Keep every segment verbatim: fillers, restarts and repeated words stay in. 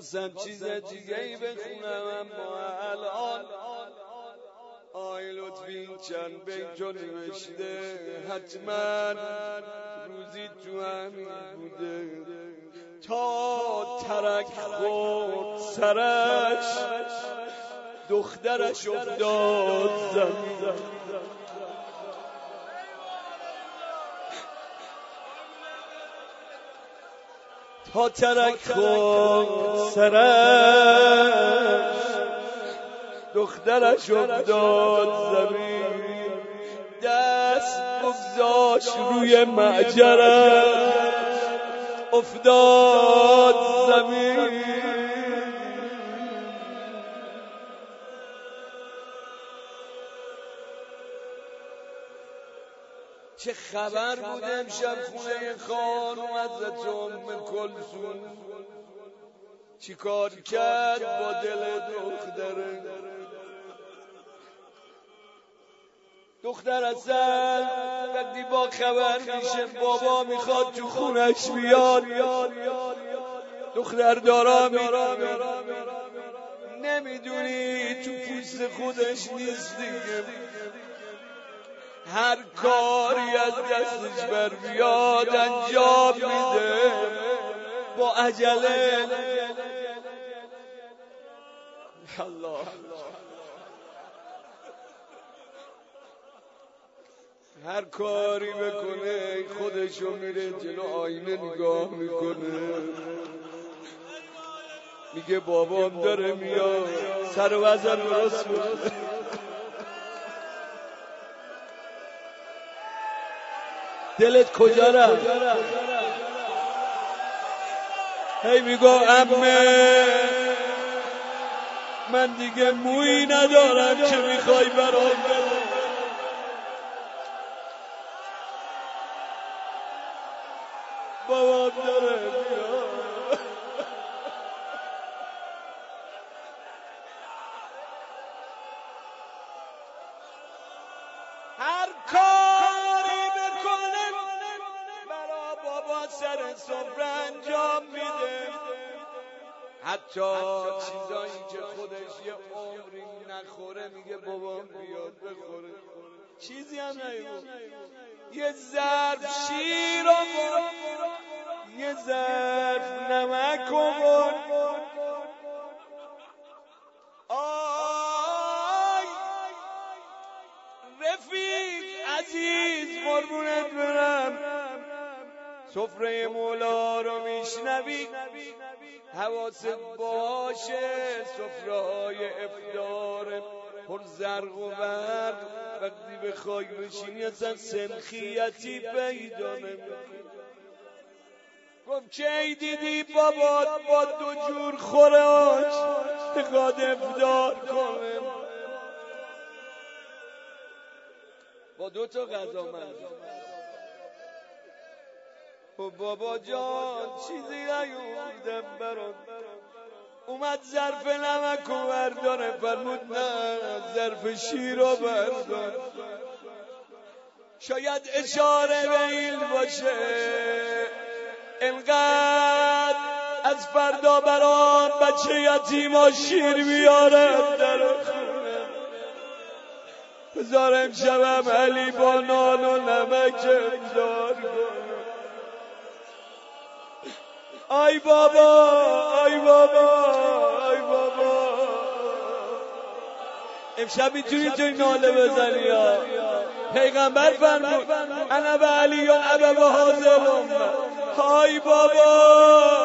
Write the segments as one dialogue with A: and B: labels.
A: میخواستم چیز دیگه ای بخونم اما الان آی لطفی این چند بیتو نوشته حتما روزی تو همین بوده تا ترک خورد سرش دخترش افتاد زمین تا ترک خورد سرش دخترش افتاد زمین دست بگذاشت روی معجرش افتاد زمین چه خبر بود امشب خونه خانم حضرت ام کلثوم چی کار کرد با دل دختره دختر اصلا وقتی با خبر میشه بابا میخواد تو خونش بیاد دختر دارا میره نمیدونی تو پوست خودش نیست دیگه هر کاری از دستش بر بیاد انجام میده با عجله الله هر کاری بکنه خودشو میره جلو آینه نگاه میکنه میگه بابام داره میاد سر وزن درست بود دلت کجا رفت هی میگو عمه من دیگه مویی ندارم که میخوای برام بده بابام داره میاد هر کاری بکنه برا بابا سر سفره انجام میده حتی چیزایی که خودش یه عمری نخوره میگه بابام بیاد بخوره چیزی هم نیمون یه ظرف شیر آورد یه ظرف نمک آورد آی رفیق عزیز قربونت برم سفره مولا رو میشنوی حواست باشه سفره های افطار پر زرق و برق وقتی بخوای بشینی اصلا سنخیتی پیدا نمیکنی گفت کی دیدی بابات با دو جور خوراک بخواد افطار کنه با دو تا غذا من و بابا جان چیزی نیومدم برات اومد ظرف نمک و برداره فرمود نه ظرف شیر رو بردار شاید اشاره به این باشه انقدر از فردا بران بچه یتیما شیر بیاره در خونه بذار امشبم علی با نان و نمک امدار کنه آی بابا آی بابا آی بابا امشب میتونی توی ناله بزنی ها پیغمبر فرمود انا به علی و ابا و حاضرم آی بابا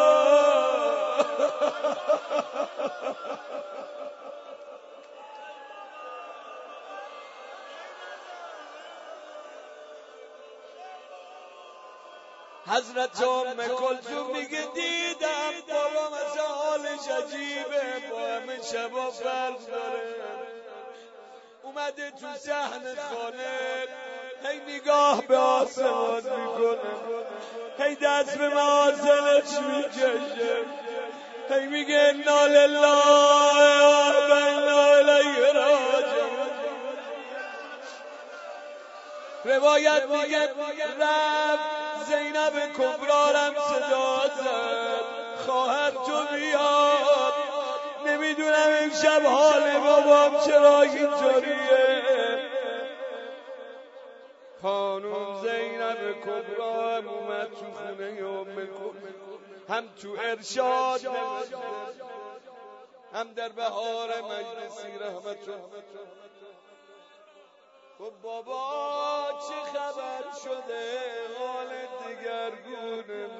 A: حضرت ام کلثوم میگه دیدم بابام از حالش عجیبه با همه شبا فرق داره اومده تو صحن خانه هی نگاه به آسمان میکنه هی دست به محاسنش میکشه هی میگه انا لله و انا الیه راجعون روایت میگه رفت زینب کبرارم صدا زد خواهر تو بیا امشب حال بابام چرا اینطوریه؟ خانوم زینب کبرا هم اومد تو خونه ام کلثوم، هم تو ارشاد هم در بهار مجلسی رحمت الله. خب بابا چه خبر شده؟ حال دگرگونه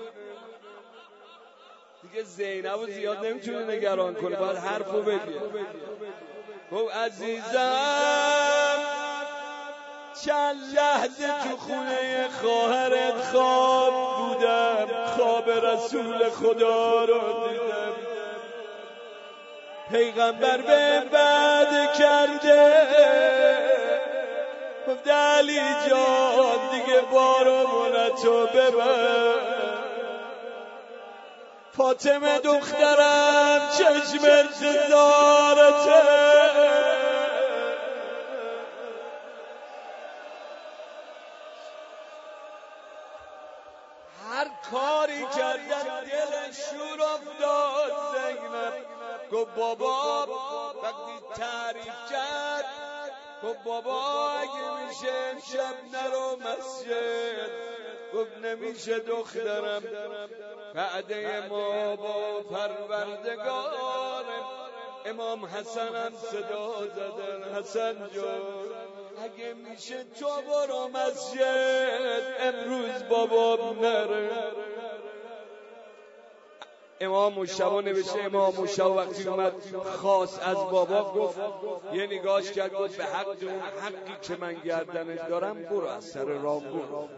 A: دیگه. زینبو زیاد نمیتونه نگران کنه، باید حرفو بگه. خب عزیزم چند لحظه تو خونه خواهرت خواب بودم، خواب رسول خدا رو دیدم. پیغمبر به بعد کرده، گفت علی جان دیگه بارمونتو ببر. فاطمه دخترم چشم انتظارته، هر کاری کردن دل شور افتاد. زینب گفت بابا وقتی تعریف کرد، گفت بابا اگه میشه امشب نرو مسجد. گفت نمیشه دخترم، وعده ما با پروردگار. امام حسن هم صدا زدن، حسن جان اگه میشه تو برو مسجد، امروز بابا نره. امام مشتبه نوشته امام مشتبه وقتی اومد خاص از بابا گفت، یه نگاهش کرد گفت به حق اون حقی که من گردنش دارم برو از سر راه برو.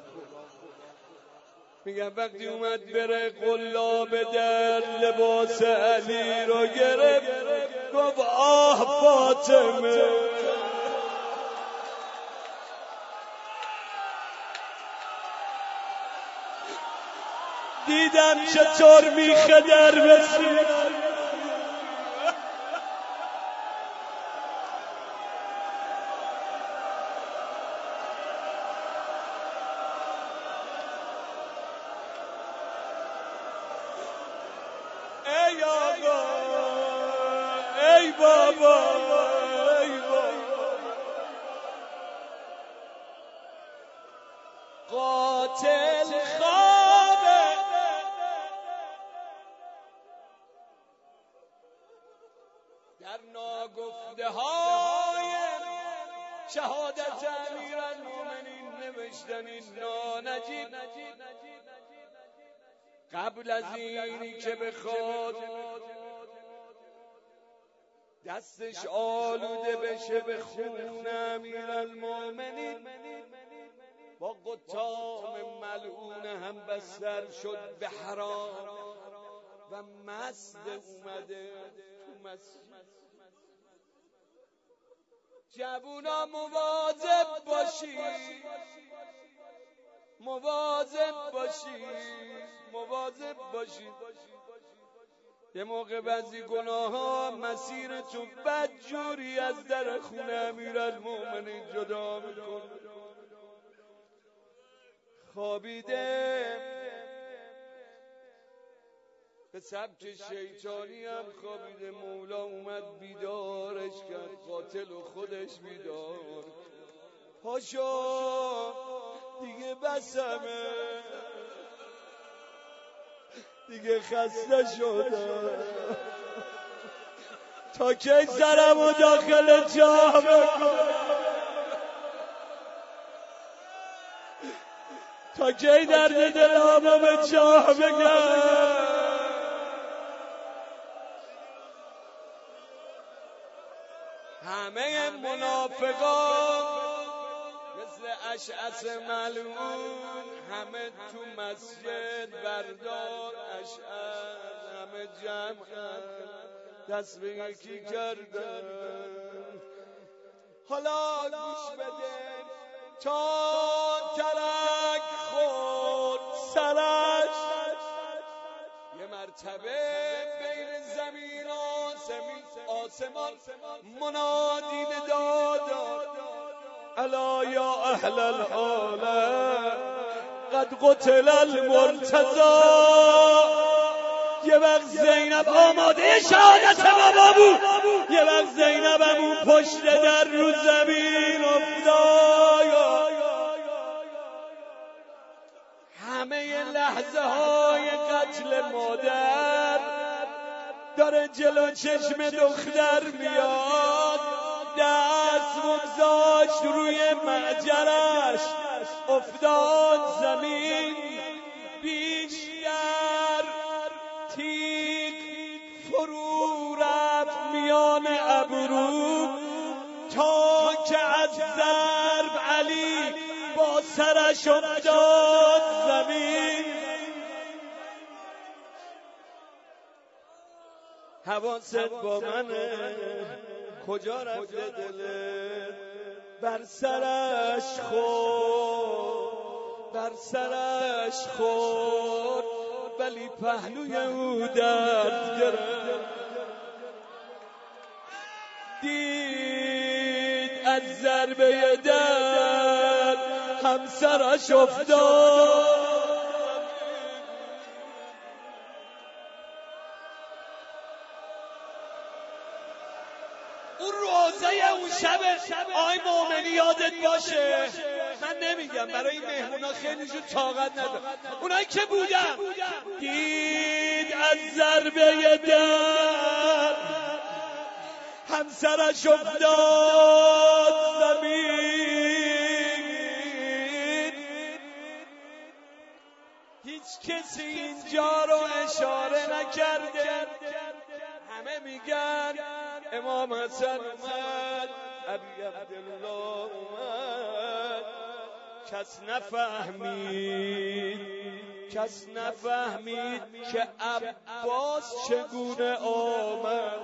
A: میگم وقتی اومد بره قلاب در لباس علی رو گرفت، گفت آه فاطمه. دیدم چطور میخه در رسید. ای آقا ای بابا ای بابا، قاتل خوابه در ناگفته های شهادت امیرالمومنین. نوشتن این نانجیب قبل از اینی که بخواد دستش آلوده بشه به خون امیرالمومنین، با قطام ملعون هم بستر شد به حرام و مست اومده تو مسجد. جوونا مواظب باشید، مواظب باشید، مواظب باشید. یه موقع بعضی گناه ها مسیر تو بدجوری از در خونه امیرالمومنین جدا میکنه. خوابیده به سبک شیطانی هم خوابیده. مولا اومد بیدارش کرد، قاتل و خودش بیدار. پاشو دیگه بسمه، دیگه خسته شده. تا کی سرم و داخل جا بکن، تا کی درد دلامو به چاه بگم. همه منافقان مثل اشعث ملعون همه تو مسجد بردار اشعث، همه جمع دست به یکی کردن. حالا گوش بده، تا ترک خود سرش یه مرتبه بین زمین آسمان منادی داد، الا یا اهل الحاله قد قتل المرتضی. یه وقت زینب آماده شهادت بابا بود، یه وقت زینب همون پشت در رو زمین افتاد. همه لحظه های قتل مادر داره جلو چشم دختر میاد، دست بگذاشت روی معجرش، افتاد زمین، بیشتر تیغ فرو رفت میان ابرو تا که از ضرب علی با سرش افتاد زمین. حواست با منه، کجا رفته دلت؟ بر سرش خورد، بر سرش خورد، ولی پهلوی او درد گرفت. دید از ضربه درد همسرش افتاد. اون روزه اون شب آی مومنی یادت باشه، من نمیگم برای این مهمونا خیلی جو طاقت ندارم، اونایی که بودن دید از ضربه درد همسرش افتاد زمین. هیچ کسی اینجا رو اشاره نکرده، همه میگن امام حسن اومد، ابی عبدالله اومد، کس نفهمید، کس نفهمید که عباس چگونه آمد.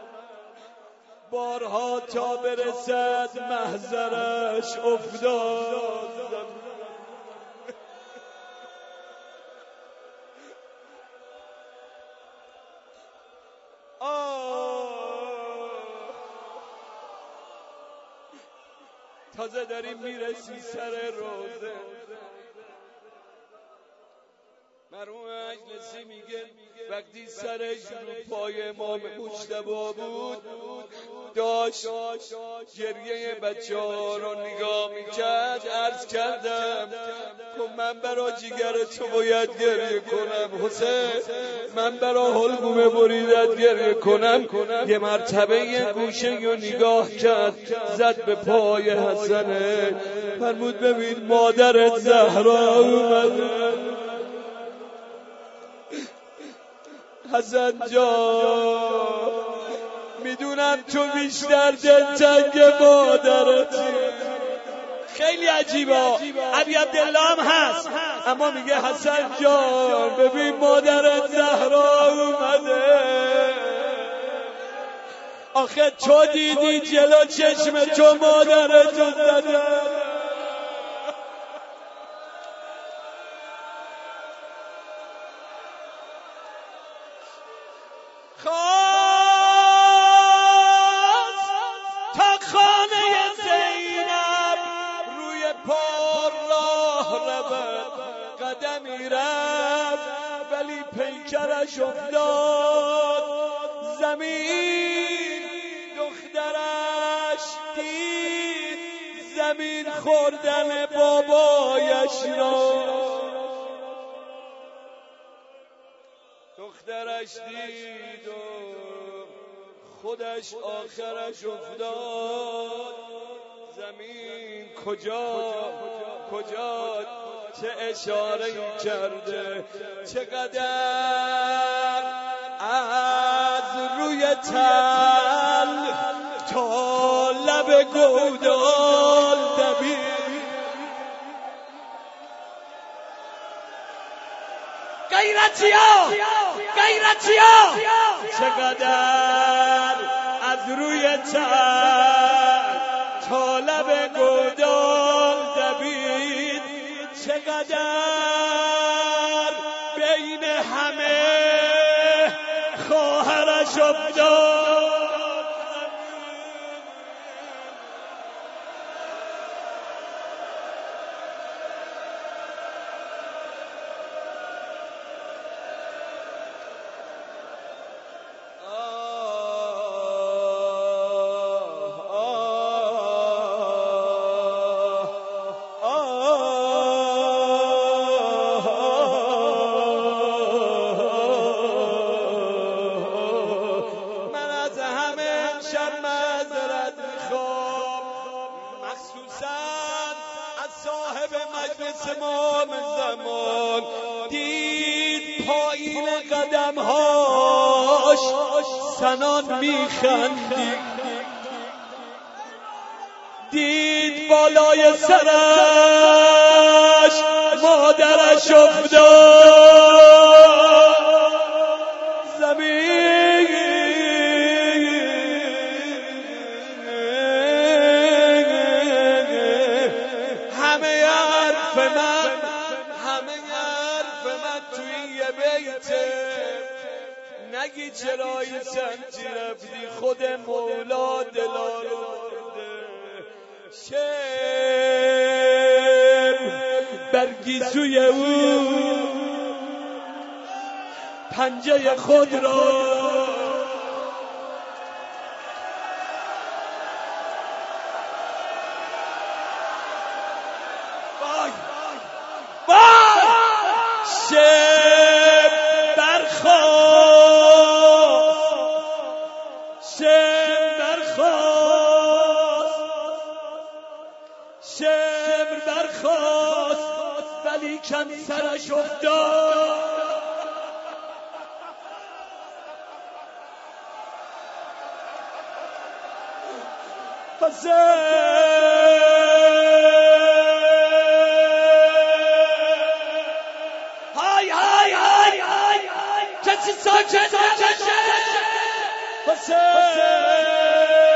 A: بارها تا برسد محضرش افتاد. تازه داریم میرسی سر روزه. مرحوم اجلسی میگه وقتی سرش رو پای امام مجتبی بود داشت گریه بچه ها رو نگاه میکرد، عرض کردم که من برا جیگر تو باید گریه کنم حسین، من برا حلقوم بریدت گریه کنم. یه مرتبه یه گوشه رو نگاه کرد، زد به پای حسنه، فرمود ببین مادرت زهرا اومده. حسن جان میدونم تو بیشتر دلتنگ مادرتی. خیلی عجیبه، ابی عبدالله هم هست، اما میگه حسن جان ببین مادرت زهرا اومده. آخه تو دیدی جلو چشم تو مادرتو زده. قدمی رفت ولی پیکرش افتاد زمین. دخترش دید زمین خوردن بابایش را، دخترش دید و خودش آخرش افتاد زمین. کجا کجا چه اشاره کرده، چقدر از روی تل تا لب گودال دوید. غیرتیا غیرتیا چقدر از روی تل تا لب گودال دوید، چقدر بین همه خواهرش افتاد. مجلس امام زمان دید پایین قدمهاش سنان میخندید، دید بالای سرش مادرش افتاد زمین، همه حرف من همه حرف من توی یه بیته، نگی چرا این سمتی رفتی خود مولا دلا رو شب برگیسوی او پنجه خود را وای وای شب برخاست شب برخاست شمر برخاست ولی کم سرش افتاد، های های های های کسی ساکت نشه حسین